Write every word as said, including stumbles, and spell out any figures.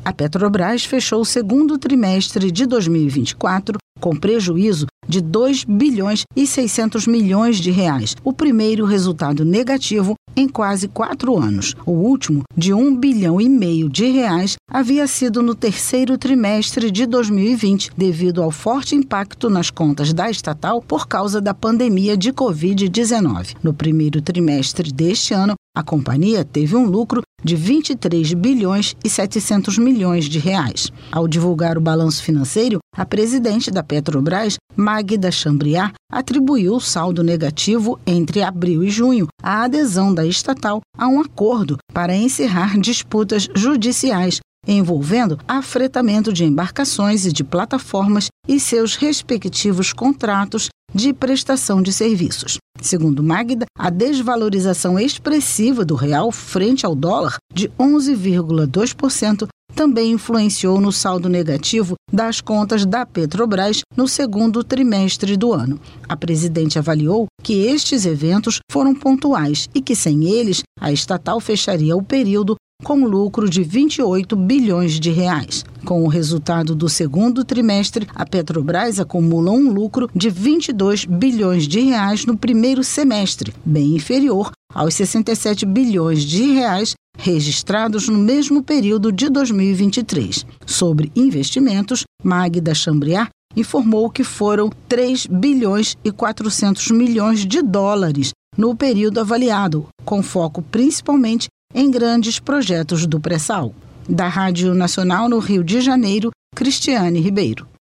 A Petrobras fechou o segundo trimestre de dois mil e vinte e quatro com prejuízo de dois bilhões e seiscentos milhões de reais, o primeiro resultado negativo em quase quatro anos. O último, de um bilhão e meio de reais, havia sido no terceiro trimestre de dois mil e vinte, devido ao forte impacto nas contas da estatal por causa da pandemia de covid dezenove. No primeiro trimestre deste ano, a companhia teve um lucro de vinte e três bilhões e setecentos milhões de reais. Ao divulgar o balanço financeiro, a presidente da Petrobras, Magda Chambriard, atribuiu o saldo negativo entre abril e junho à adesão da estatal a um acordo para encerrar disputas judiciais envolvendo afretamento de embarcações e de plataformas e seus respectivos contratos de prestação de serviços. Segundo Magda, a desvalorização expressiva do real frente ao dólar de onze vírgula dois por cento também influenciou no saldo negativo das contas da Petrobras no segundo trimestre do ano. A presidente avaliou que estes eventos foram pontuais e que, sem eles, a estatal fecharia o período com lucro de vinte e oito bilhões de reais. Com o resultado do segundo trimestre, a Petrobras acumula um lucro de vinte e dois bilhões de reais no primeiro semestre, bem inferior aos sessenta e sete bilhões de reais registrados no mesmo período de dois mil e vinte e três. Sobre investimentos, Magda Chambriard informou que foram três bilhões e quatrocentos milhões de dólares no período avaliado, com foco principalmente em grandes projetos do pré-sal. Da Rádio Nacional no Rio de Janeiro, Cristiane Ribeiro.